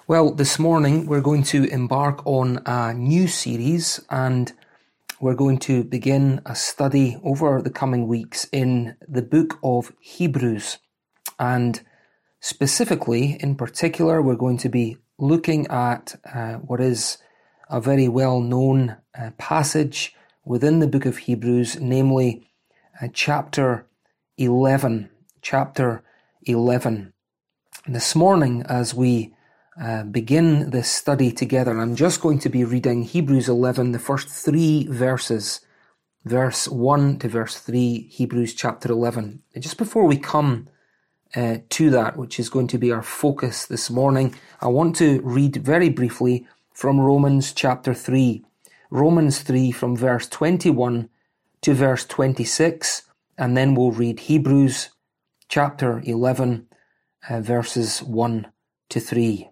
Well, this morning we're going to embark on a new series, and we're going to begin a study over the coming weeks in the book of Hebrews. And specifically, in particular, we're going to be looking at what is a very well-known passage within the book of Hebrews, namely chapter 11. Chapter 11. This morning, as we begin this study together, I'm just going to be reading Hebrews 11, the first three verses, verse 1 to verse 3, Hebrews chapter 11. And just before we come to that, which is going to be our focus this morning, I want to read very briefly from Romans chapter 3. Romans 3 from verse 21 to verse 26, and then we'll read Hebrews chapter 11, verses 1 to 3.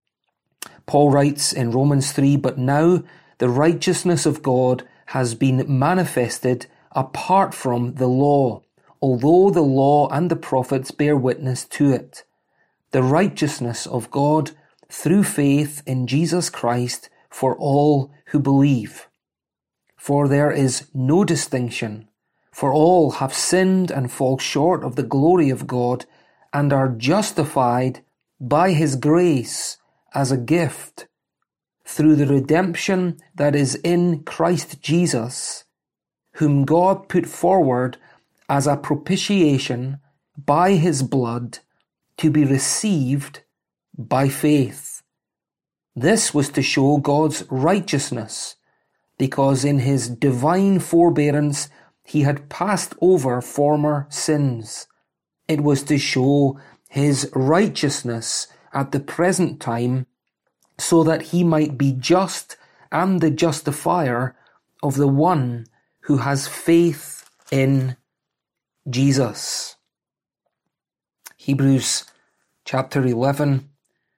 Paul writes in Romans 3, "But now the righteousness of God has been manifested apart from the law, although the law and the prophets bear witness to it. The righteousness of God through faith in Jesus Christ for all who believe. For there is no distinction, for all have sinned and fall short of the glory of God, and are justified by his grace as a gift through the redemption that is in Christ Jesus, whom God put forward as a propitiation by his blood to be received by faith. This was to show God's righteousness, because in his divine forbearance he had passed over former sins. It was to show his righteousness at the present time, so that he might be just and the justifier of the one who has faith in Jesus." Hebrews chapter 11.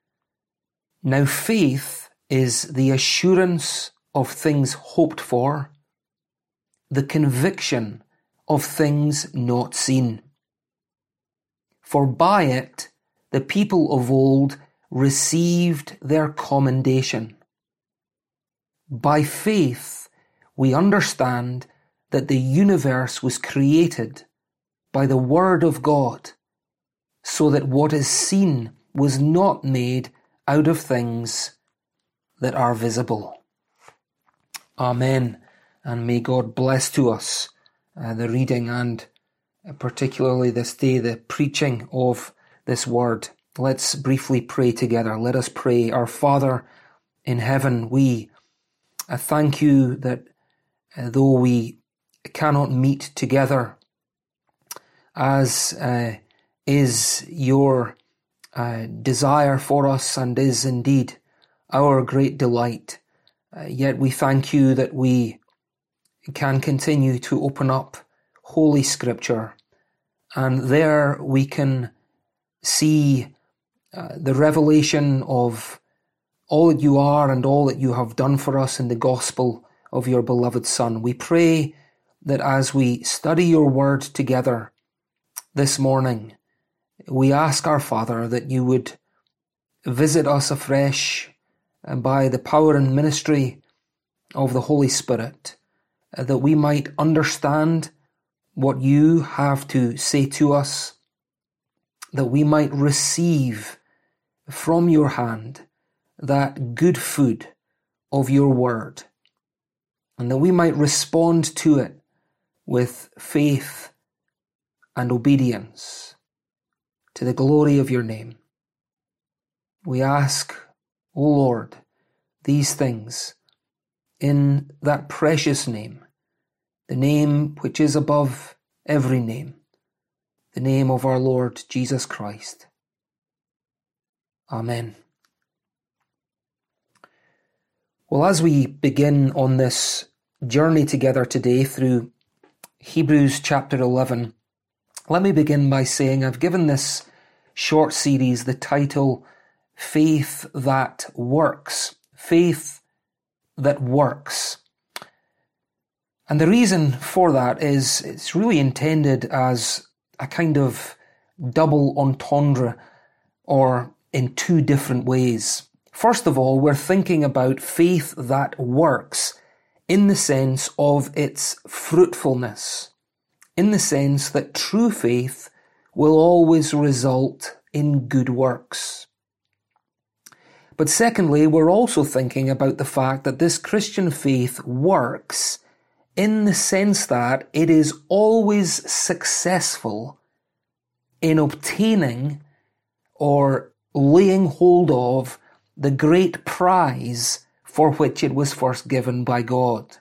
Now faith is the assurance of things hoped for, the conviction of things not seen. For by it the people of old received their commendation. By faith we understand that the universe was created by the word of God, so that what is seen was not made out of things that are visible. Amen. And may God bless to us the reading and particularly this day the preaching of this word. Let's briefly pray together. Let us pray. Our Father in heaven, we thank you that though we cannot meet together, as is your desire for us and is indeed our great delight, yet we thank you that we can continue to open up Holy Scripture, and there we can see the revelation of all that you are and all that you have done for us in the gospel of your beloved Son. We pray that as we study your word together this morning, we ask our Father that you would visit us afresh by the power and ministry of the Holy Spirit, that we might understand what you have to say to us, that we might receive from your hand that good food of your word, and that we might respond to it with faith and obedience to the glory of your name. We ask, O Lord, these things in that precious name, the name which is above every name, the name of our Lord Jesus Christ. Amen. Well, as we begin on this journey together today through Hebrews chapter 11, let me begin by saying I've given this short series the title, Faith That Works. Faith that works. And the reason for that is it's really intended as a kind of double entendre, or in two different ways. First of all, we're thinking about faith that works in the sense of its fruitfulness, in the sense that true faith will always result in good works. But secondly, we're also thinking about the fact that this Christian faith works in the sense that it is always successful in obtaining or laying hold of the great prize for which it was first given by God.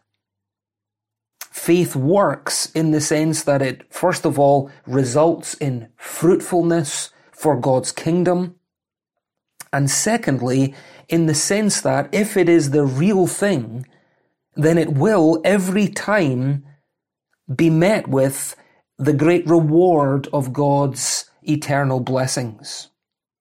Faith works in the sense that it, first of all, results in fruitfulness for God's kingdom, and secondly, in the sense that if it is the real thing, then it will every time be met with the great reward of God's eternal blessings.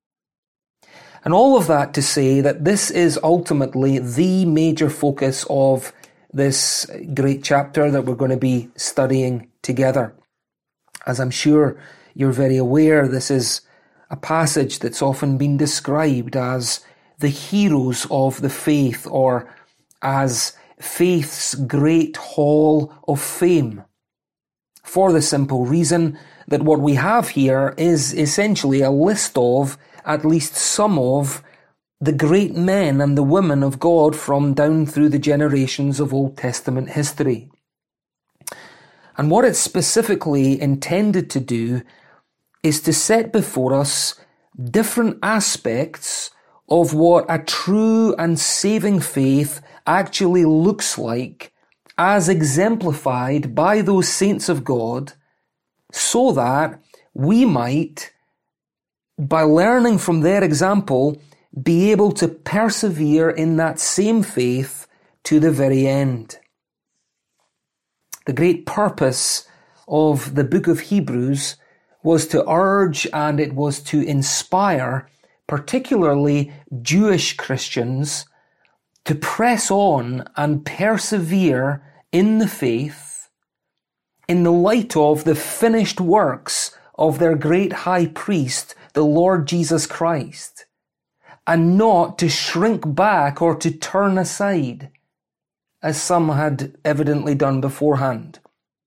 And all of that to say that this is ultimately the major focus of this great chapter that we're going to be studying together. As I'm sure you're very aware, this is a passage that's often been described as the heroes of the faith, or as faith's great hall of fame, for the simple reason that what we have here is essentially a list of at least some of the great men and the women of God from down through the generations of Old Testament history. And what it's specifically intended to do is to set before us different aspects of what a true and saving faith actually looks like, as exemplified by those saints of God, so that we might, by learning from their example, be able to persevere in that same faith to the very end. The great purpose of the book of Hebrews was to urge and it was to inspire particularly Jewish Christians to press on and persevere in the faith in the light of the finished works of their great high priest, the Lord Jesus Christ, and not to shrink back or to turn aside, as some had evidently done beforehand.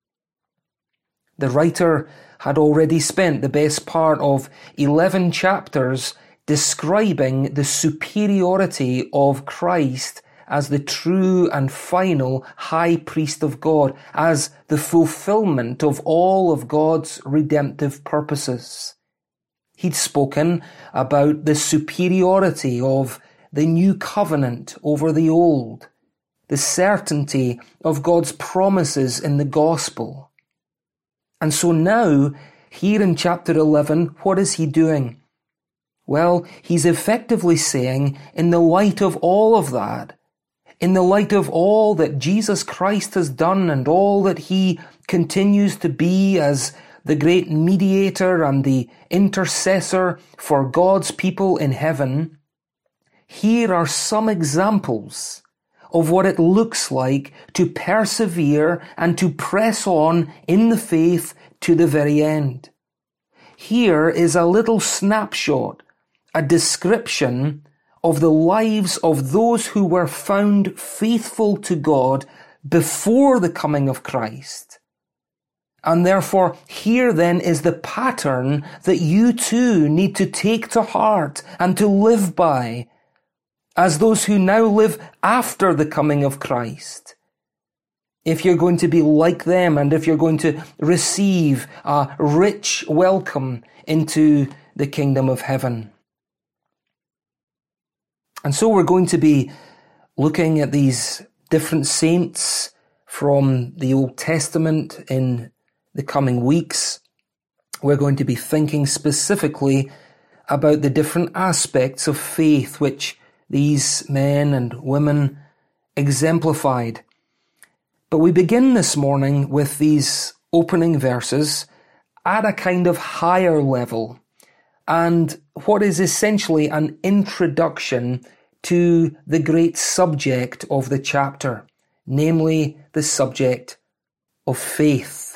The writer had already spent the best part of 11 chapters describing the superiority of Christ as the true and final high priest of God, as the fulfillment of all of God's redemptive purposes. He'd spoken about the superiority of the new covenant over the old, the certainty of God's promises in the gospel. And so now, here in chapter 11, what is he doing? Well, he's effectively saying, in the light of all of that, in the light of all that Jesus Christ has done and all that he continues to be as the great mediator and the intercessor for God's people in heaven, here are some examples of what it looks like to persevere and to press on in the faith to the very end. Here is a little snapshot, a description of the lives of those who were found faithful to God before the coming of Christ. And therefore, here then is the pattern that you too need to take to heart and to live by as those who now live after the coming of Christ. If you're going to be like them and if you're going to receive a rich welcome into the kingdom of heaven. And so we're going to be looking at these different saints from the Old Testament in the coming weeks. We're going to be thinking specifically about the different aspects of faith which these men and women exemplified. But we begin this morning with these opening verses at a kind of higher level, and what is essentially an introduction to the great subject of the chapter, namely the subject of faith.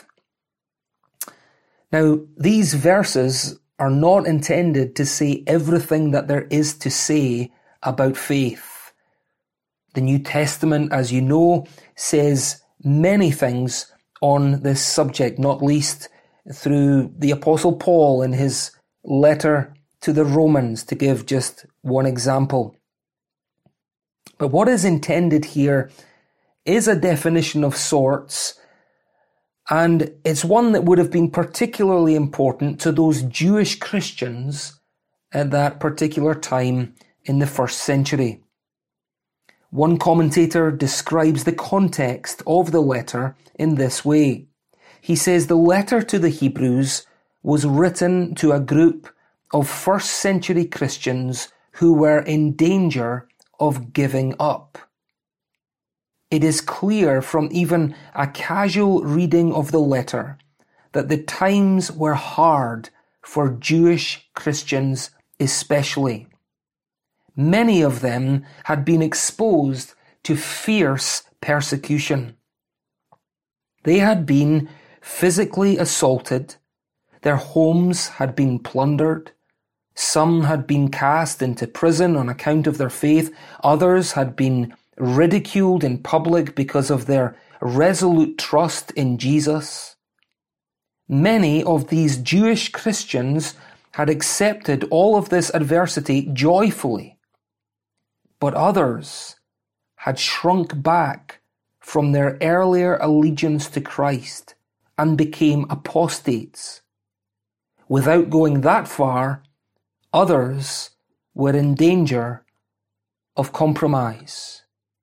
Now, these verses are not intended to say everything that there is to say about faith. The New Testament, as you know, says many things on this subject, not least through the Apostle Paul in his letter to the Romans, to give just one example. But what is intended here is a definition of sorts, and it's one that would have been particularly important to those Jewish Christians at that particular time in the first century. One commentator describes the context of the letter in this way. He says the letter to the Hebrews was written to a group of first century Christians who were in danger of giving up. It is clear from even a casual reading of the letter that the times were hard for Jewish Christians especially. Many of them had been exposed to fierce persecution. They had been physically assaulted, their homes had been plundered, some had been cast into prison on account of their faith, others had been ridiculed in public because of their resolute trust in Jesus. Many of these Jewish Christians had accepted all of this adversity joyfully, but others had shrunk back from their earlier allegiance to Christ and became apostates. Without going that far, others were in danger of compromise.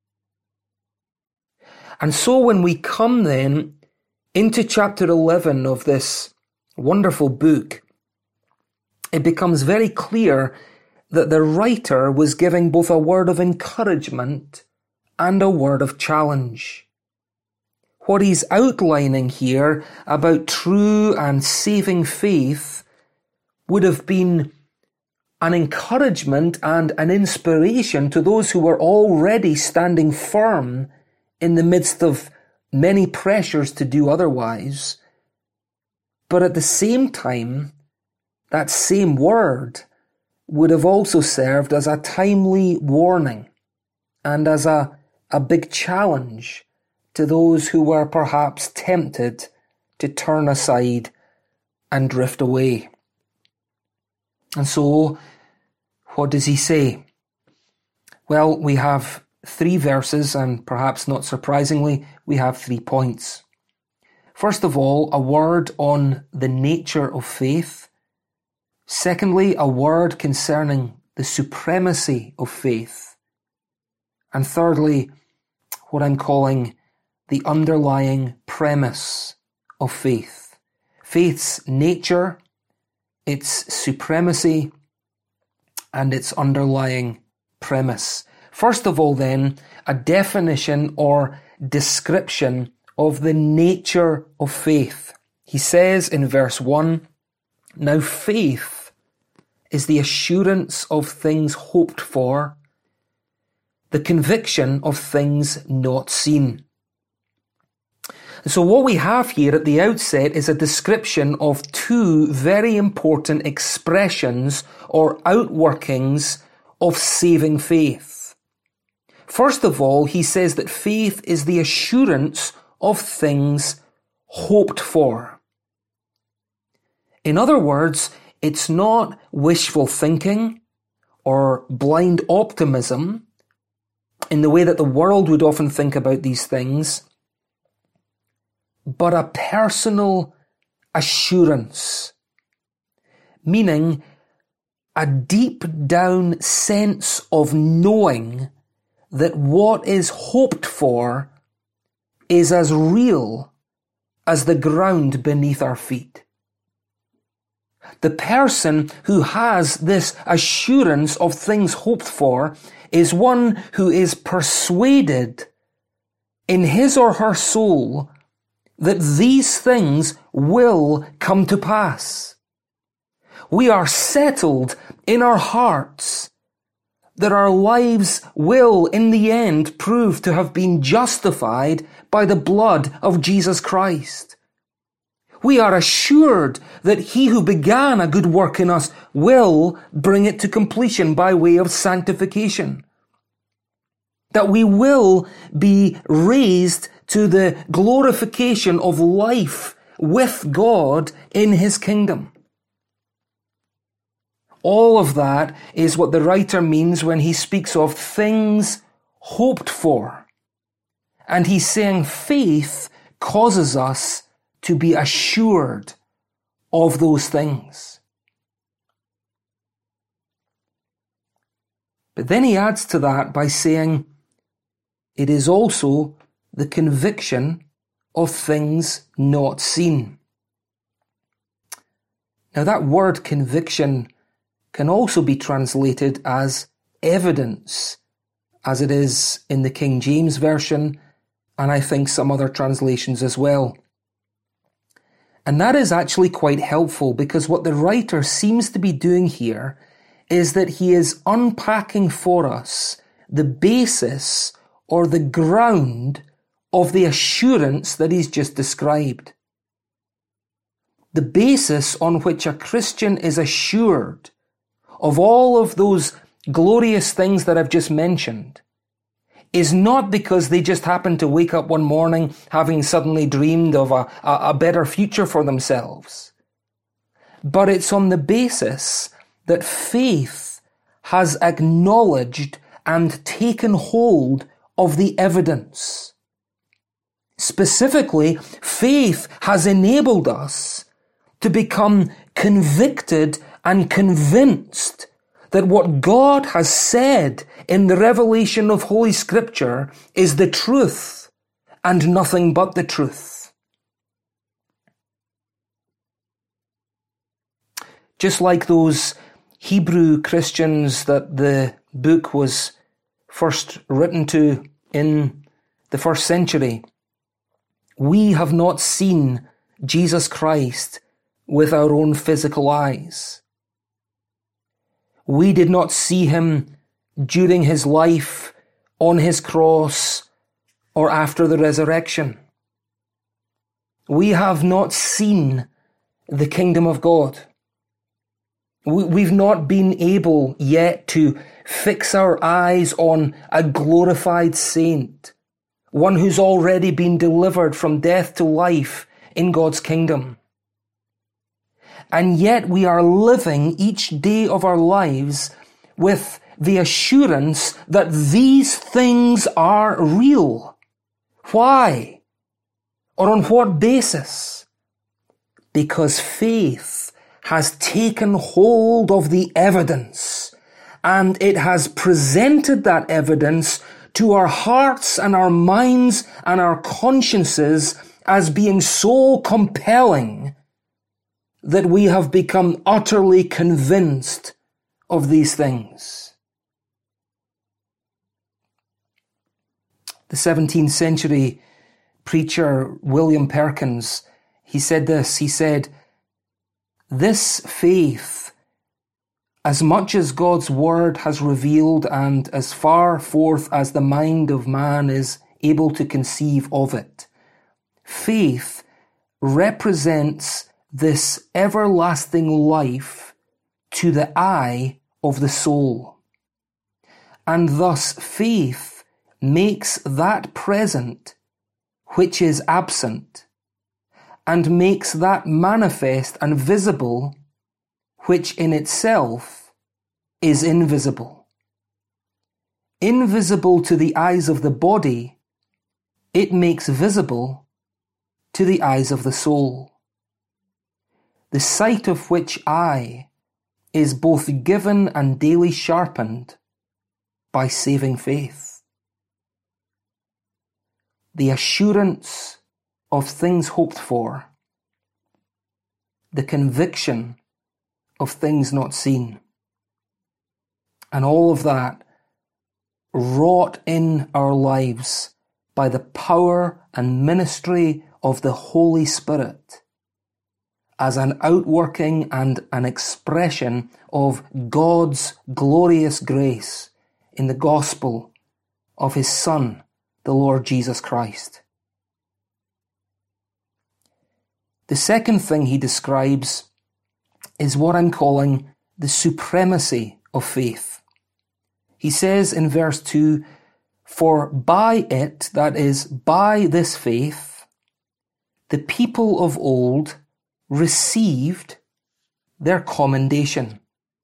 And so when we come then into chapter 11 of this wonderful book, it becomes very clear that the writer was giving both a word of encouragement and a word of challenge. What he's outlining here about true and saving faith would have been an encouragement and an inspiration to those who were already standing firm in the midst of many pressures to do otherwise. But at the same time, that same word would have also served as a timely warning and as a big challenge to those who were perhaps tempted to turn aside and drift away. And so, what does he say? Well, we have 3 verses, and perhaps not surprisingly, we have 3 points. First of all, a word on the nature of faith. Secondly, a word concerning the supremacy of faith. And thirdly, what I'm calling the underlying premise of faith. Faith's nature, its supremacy, and its underlying premise. First of all then, a definition or description of the nature of faith. He says in verse 1, "Now faith is the assurance of things hoped for, the conviction of things not seen." So what we have here at the outset is a description of 2 very important expressions or outworkings of saving faith. First of all, he says that faith is the assurance of things hoped for. In other words, it's not wishful thinking or blind optimism in the way that the world would often think about these things, but a personal assurance, meaning a deep down sense of knowing that what is hoped for is as real as the ground beneath our feet. The person who has this assurance of things hoped for is one who is persuaded in his or her soul that these things will come to pass. We are settled in our hearts that our lives will in the end prove to have been justified by the blood of Jesus Christ. We are assured that he who began a good work in us will bring it to completion by way of sanctification. That we will be raised to the glorification of life with God in his kingdom. All of that is what the writer means when he speaks of things hoped for. And he's saying faith causes us to be assured of those things. But then he adds to that by saying, it is also the conviction of things not seen. Now that word conviction can also be translated as evidence, as it is in the King James Version, and I think some other translations as well. And that is actually quite helpful, because what the writer seems to be doing here is that he is unpacking for us the basis or the ground of the assurance that he's just described. The basis on which a Christian is assured of all of those glorious things that I've just mentioned is not because they just happen to wake up one morning having suddenly dreamed of a better future for themselves. But it's on the basis that faith has acknowledged and taken hold of the evidence. Specifically, faith has enabled us to become convicted and convinced that what God has said in the revelation of Holy Scripture is the truth and nothing but the truth. Just like those Hebrew Christians that the book was first written to in the first century, we have not seen Jesus Christ with our own physical eyes. We did not see him during his life, on his cross, or after the resurrection. We have not seen the kingdom of God. We've not been able yet to fix our eyes on a glorified saint, one who's already been delivered from death to life in God's kingdom. And yet we are living each day of our lives with the assurance that these things are real. Why? Or on what basis? Because faith has taken hold of the evidence, and it has presented that evidence to our hearts and our minds and our consciences as being so compelling that we have become utterly convinced of these things. The 17th century preacher William Perkins, he said this, he said, "This faith, as much as God's word has revealed and as far forth as the mind of man is able to conceive of it, faith represents this everlasting life to the eye of the soul. And thus faith makes that present which is absent, and makes that manifest and visible which in itself is invisible. Invisible to the eyes of the body, it makes visible to the eyes of the soul. The sight of which eye is both given and daily sharpened by saving faith." The assurance of things hoped for, the conviction of things not seen, and all of that wrought in our lives by the power and ministry of the Holy Spirit, as an outworking and an expression of God's glorious grace in the gospel of his Son, the Lord Jesus Christ. The second thing he describes is what I'm calling the supremacy of faith. He says in verse 2, "For by it," that is, by this faith, "the people of old received their commendation."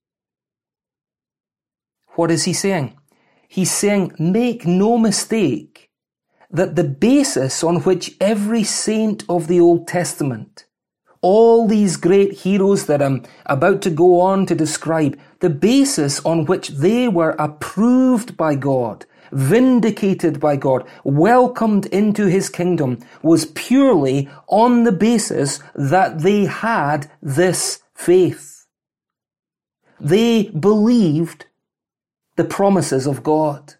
What is he saying? He's saying, make no mistake that the basis on which every saint of the Old Testament, all these great heroes that I'm about to go on to describe, the basis on which they were approved by God, vindicated by God, welcomed into his kingdom, was purely on the basis that they had this faith. They believed the promises of God.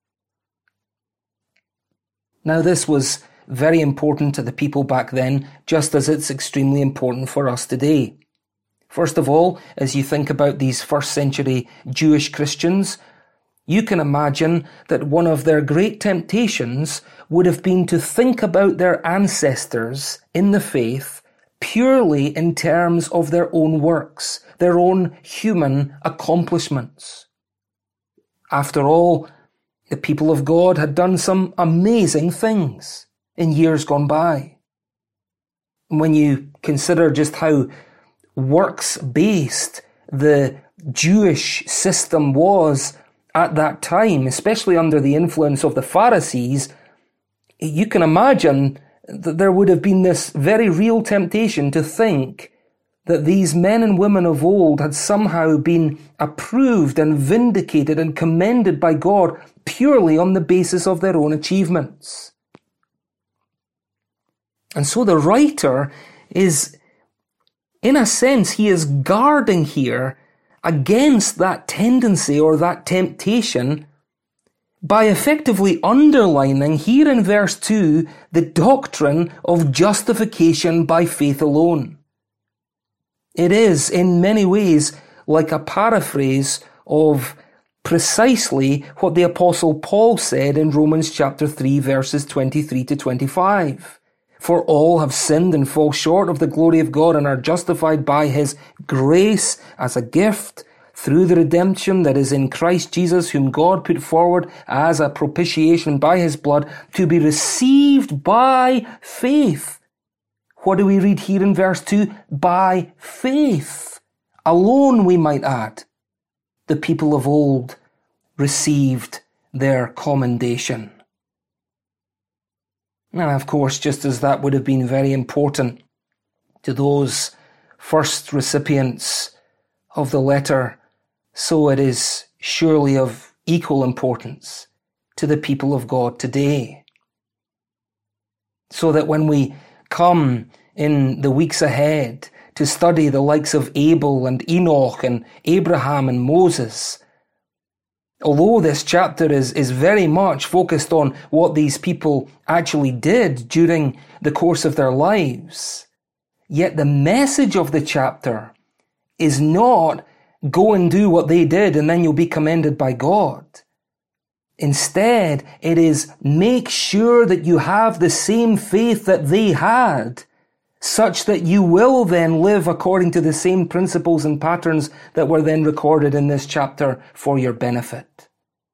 Now, this was very important to the people back then, just as it's extremely important for us today. First of all, as you think about these first century Jewish Christians, you can imagine that one of their great temptations would have been to think about their ancestors in the faith purely in terms of their own works, their own human accomplishments. After all, the people of God had done some amazing things in years gone by. When you consider just how works-based the Jewish system was at that time, especially under the influence of the Pharisees, you can imagine that there would have been this very real temptation to think that these men and women of old had somehow been approved and vindicated and commended by God purely on the basis of their own achievements. And so the writer is, in a sense, he is guarding here against that tendency or that temptation by effectively underlining here in verse 2 the doctrine of justification by faith alone. It is, in many ways, like a paraphrase of precisely what the Apostle Paul said in Romans chapter 3, verses 23 to 25. "For all have sinned and fall short of the glory of God and are justified by his grace as a gift through the redemption that is in Christ Jesus, whom God put forward as a propitiation by his blood to be received by faith." What do we read here in verse 2? By faith alone, we might add, the people of old received their commendation. Now, of course, just as that would have been very important to those first recipients of the letter, so it is surely of equal importance to the people of God today. So that when we come in the weeks ahead to study the likes of Abel and Enoch and Abraham and Moses, although this chapter is very much focused on what these people actually did during the course of their lives, yet the message of the chapter is not go and do what they did and then you'll be commended by God. Instead, it is make sure that you have the same faith that they had, such that you will then live according to the same principles and patterns that were then recorded in this chapter for your benefit.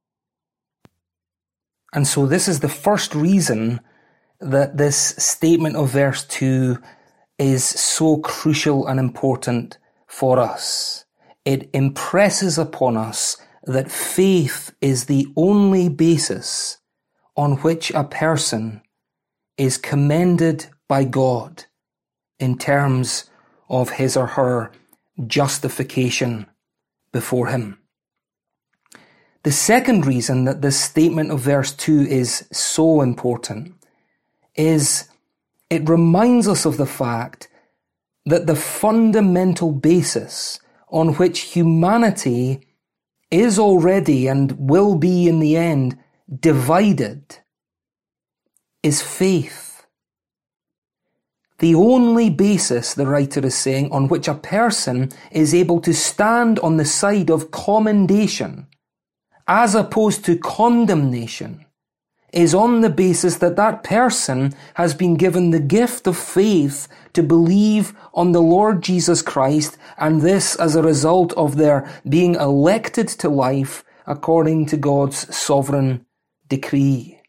And so this is the first reason that this statement of verse 2 is so crucial and important for us. It impresses upon us that faith is the only basis on which a person is commended by God in terms of his or her justification before him. The second reason that this statement of verse 2 is so important is it reminds us of the fact that the fundamental basis on which humanity is already and will be in the end divided is faith. The only basis, the writer is saying, on which a person is able to stand on the side of commendation as opposed to condemnation is on the basis that that person has been given the gift of faith to believe on the Lord Jesus Christ, and this as a result of their being elected to life according to God's sovereign decree.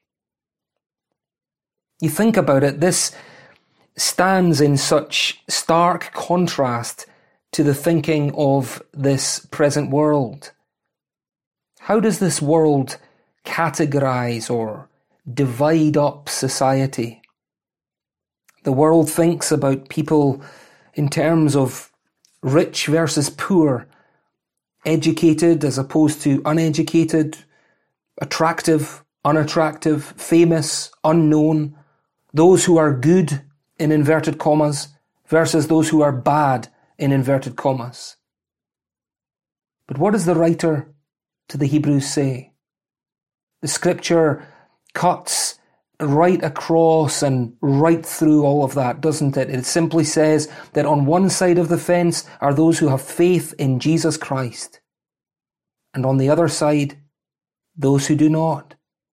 You think about it, this stands in such stark contrast to the thinking of this present world. How does this world categorize or divide up society? The world thinks about people in terms of rich versus poor, educated as opposed to uneducated, attractive, unattractive, famous, unknown, those who are good, in inverted commas, versus those who are bad, in inverted commas. But what does the writer to the Hebrews say? The scripture cuts right across and right through all of that, doesn't it? It simply says that on one side of the fence are those who have faith in Jesus Christ, and on the other side, those who do not.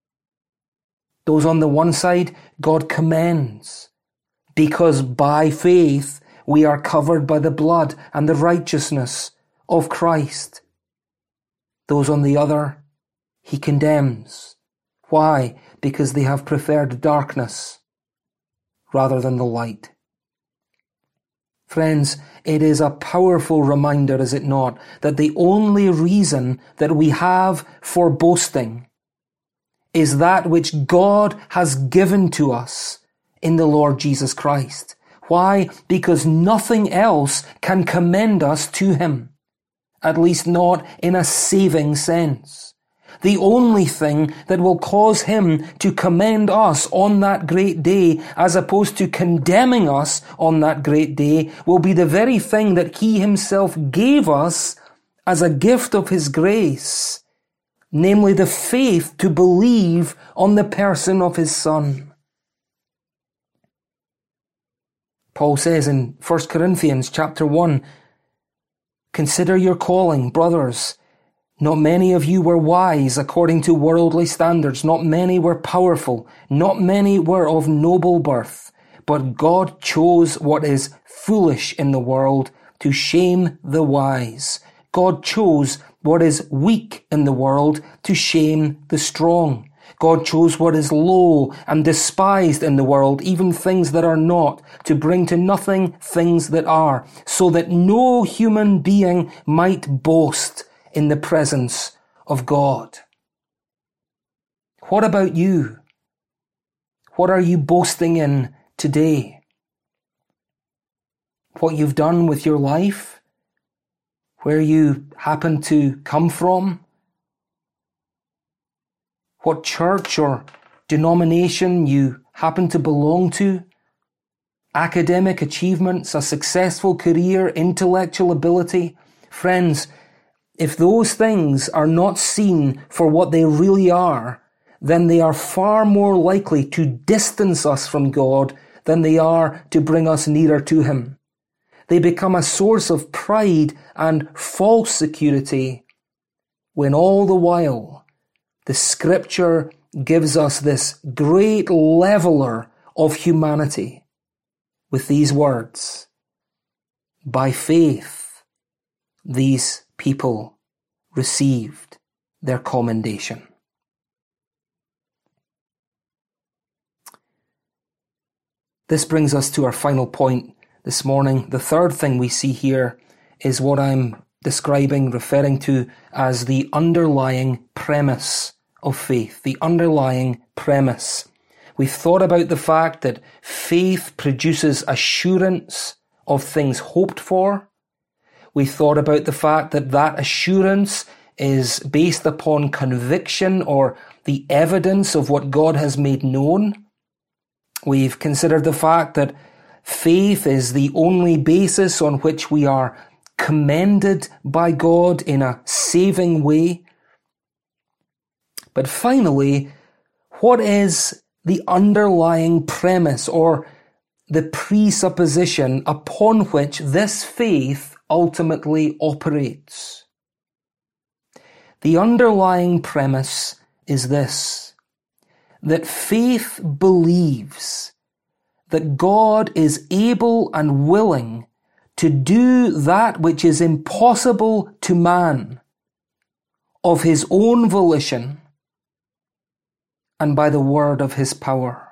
Those on the one side, God commends, because by faith we are covered by the blood and the righteousness of Christ. Those on the other, he condemns. Why? Because they have preferred darkness rather than the light. Friends, it is a powerful reminder, is it not, that the only reason that we have for boasting is that which God has given to us in the Lord Jesus Christ. Why? Because nothing else can commend us to him, at least not in a saving sense. The only thing that will cause him to commend us on that great day, as opposed to condemning us on that great day, will be the very thing that he himself gave us as a gift of his grace, namely the faith to believe on the person of his Son. Paul says in 1 Corinthians chapter 1, "Consider your calling, brothers. Not many of you were wise according to worldly standards. Not many were powerful. Not many were of noble birth. But God chose what is foolish in the world to shame the wise. God chose what is weak in the world to shame the strong. God chose what is low and despised in the world, even things that are not, to bring to nothing things that are, so that no human being might boast in the presence of God." What about you? What are you boasting in today? What you've done with your life? Where you happen to come from? What church or denomination you happen to belong to? Academic achievements, a successful career, intellectual ability? Friends, if those things are not seen for what they really are, then they are far more likely to distance us from God than they are to bring us nearer to him. They become a source of pride and false security, when all the while the scripture gives us this great leveler of humanity with these words: "By faith, these people received their commendation." This brings us to our final point this morning. The third thing we see here is what I'm referring to as the underlying premise of faith. The underlying premise. We've thought about the fact that faith produces assurance of things hoped for. We thought about the fact that that assurance is based upon conviction or the evidence of what God has made known. We've considered the fact that faith is the only basis on which we are commended by God in a saving way. But finally, what is the underlying premise or the presupposition upon which this faith ultimately operates? The underlying premise is this: that faith believes that God is able and willing to do that which is impossible to man of his own volition and by the word of his power.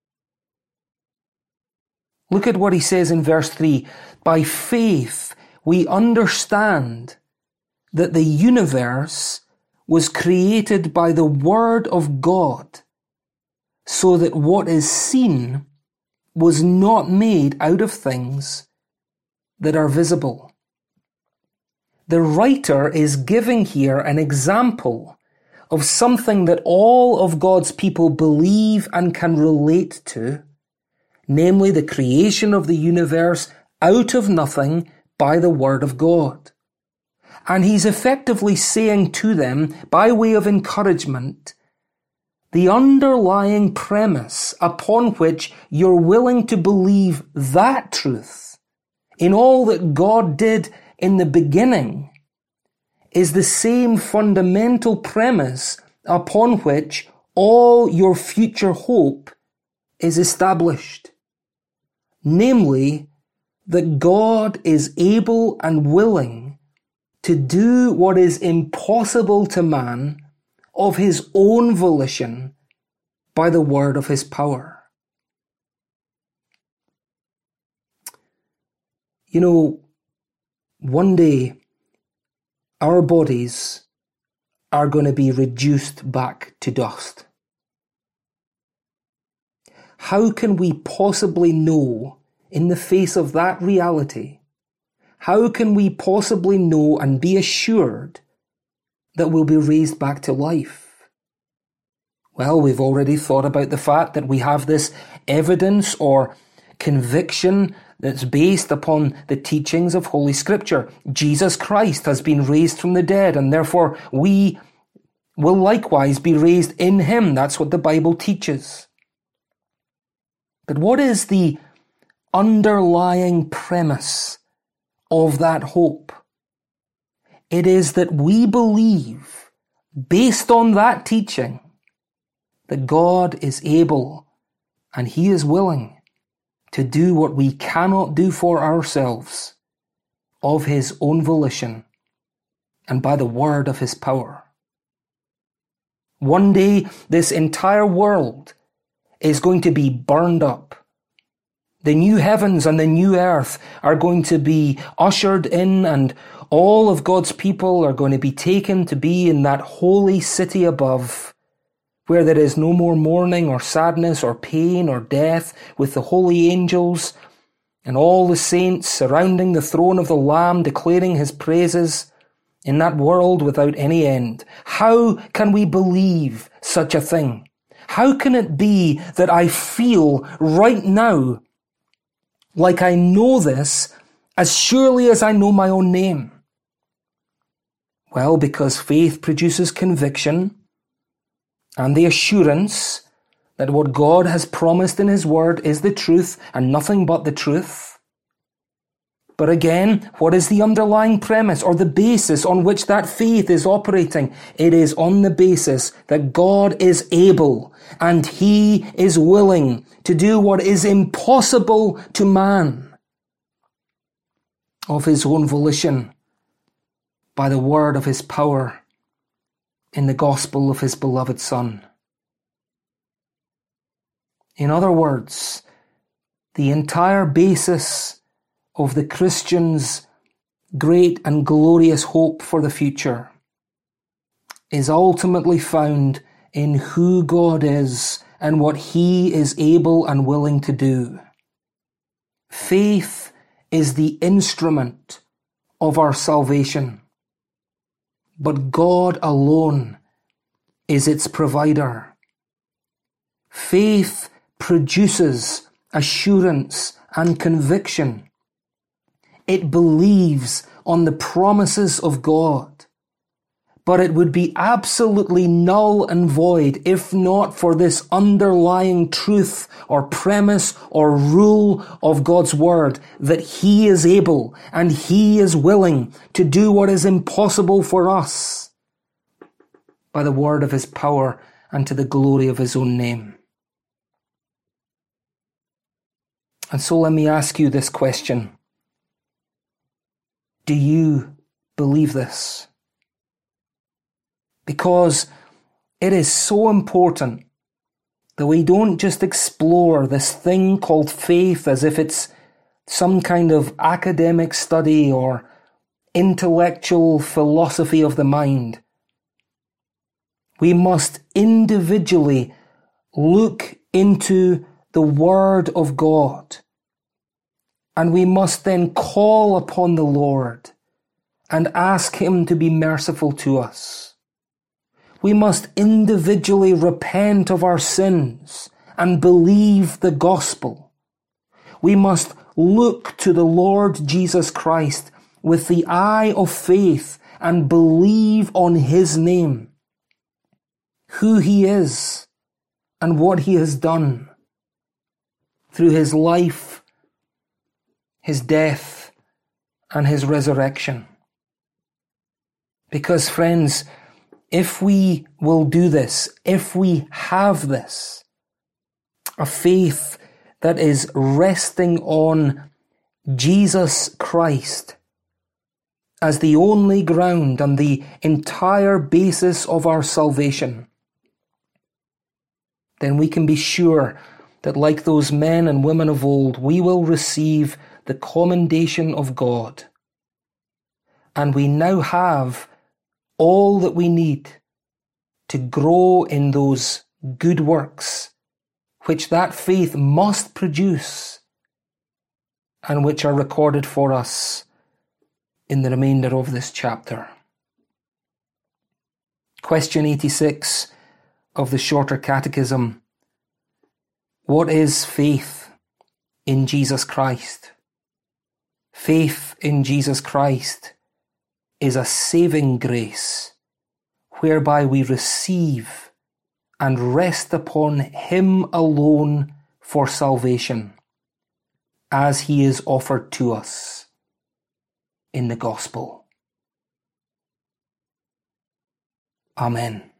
Look at what he says in verse 3. By faith we understand that the universe was created by the word of God, so that what is seen was not made out of things that are visible. The writer is giving here an example of something that all of God's people believe and can relate to, namely the creation of the universe out of nothing by the word of God. And he's effectively saying to them, by way of encouragement, the underlying premise upon which you're willing to believe that truth in all that God did in the beginning is the same fundamental premise upon which all your future hope is established. Namely, that God is able and willing to do what is impossible to man of his own volition by the word of his power. You know, one day our bodies are going to be reduced back to dust. How can we possibly know in the face of that reality? How can we possibly know and be assured that we'll be raised back to life? Well, we've already thought about the fact that we have this evidence or conviction that's based upon the teachings of Holy Scripture. Jesus Christ has been raised from the dead, and therefore we will likewise be raised in him. That's what the Bible teaches. But what is the underlying premise of that hope? It is that we believe, based on that teaching, that God is able and he is willing to do what we cannot do for ourselves of his own volition and by the word of his power. One day, this entire world is going to be burned up. The new heavens and the new earth are going to be ushered in, and all of God's people are going to be taken to be in that holy city above, where there is no more mourning or sadness or pain or death, with the holy angels and all the saints surrounding the throne of the Lamb declaring his praises in that world without any end. How can we believe such a thing? How can it be that I feel right now like I know this as surely as I know my own name? Well, because faith produces conviction and the assurance that what God has promised in his word is the truth and nothing but the truth. But again, what is the underlying premise or the basis on which that faith is operating? It is on the basis that God is able and he is willing to do what is impossible to man of his own volition by the word of his power in the gospel of his beloved Son. In other words, the entire basis of the Christian's great and glorious hope for the future is ultimately found in who God is and what he is able and willing to do. Faith is the instrument of our salvation, but God alone is its provider. Faith produces assurance and conviction. It believes on the promises of God. But it would be absolutely null and void if not for this underlying truth or premise or rule of God's word that he is able and he is willing to do what is impossible for us by the word of his power and to the glory of his own name. And so let me ask you this question. Do you believe this? Because it is so important that we don't just explore this thing called faith as if it's some kind of academic study or intellectual philosophy of the mind. We must individually look into the Word of God, and we must then call upon the Lord and ask him to be merciful to us. We must individually repent of our sins and believe the gospel. We must look to the Lord Jesus Christ with the eye of faith and believe on his name, who he is and what he has done through his life, his death, and his resurrection. Because, friends, if we will do this, if we have this, a faith that is resting on Jesus Christ as the only ground and the entire basis of our salvation, then we can be sure that, like those men and women of old, we will receive the commendation of God. And we now have all that we need to grow in those good works which that faith must produce and which are recorded for us in the remainder of this chapter. Question 86 of the Shorter Catechism. What is faith in Jesus Christ? Faith in Jesus Christ is a saving grace whereby we receive and rest upon him alone for salvation, as he is offered to us in the gospel. Amen.